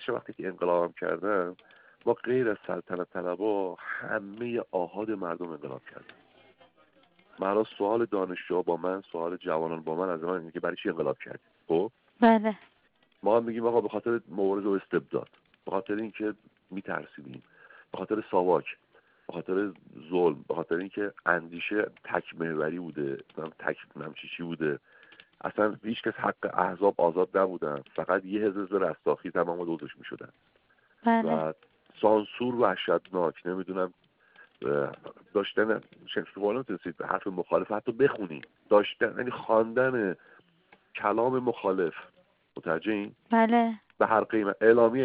بخش وقتی که انقلاب کردن، ما غیر از سلطنت طلبا همه آحاد مردم انقلاب کردن. من سوال دانشجو با من، سوال جوانان با من از من اینه که برای چی انقلاب کردیم؟ خب بله. ما هم میگیم آقا به خاطر مبارزه و استبداد، به خاطر اینکه میترسیدیم، به خاطر ساواک، به خاطر ظلم، به خاطر اینکه اندیشه تک محوری بوده، تک نمچیچی بوده، اصلا هیچ کس حق احزاب آزاد نبودن، فقط یه حزب رستاخی تمام دوزش میشدن. بله. و سانسور وحشتناک، نمیدونم داشتن شکسپیر نمیتونستید حرف مخالف حتی بخونی، داشتن یعنی خواندن کلام مخالف، متوجه این؟ بله. به هر قیمت اعلامیه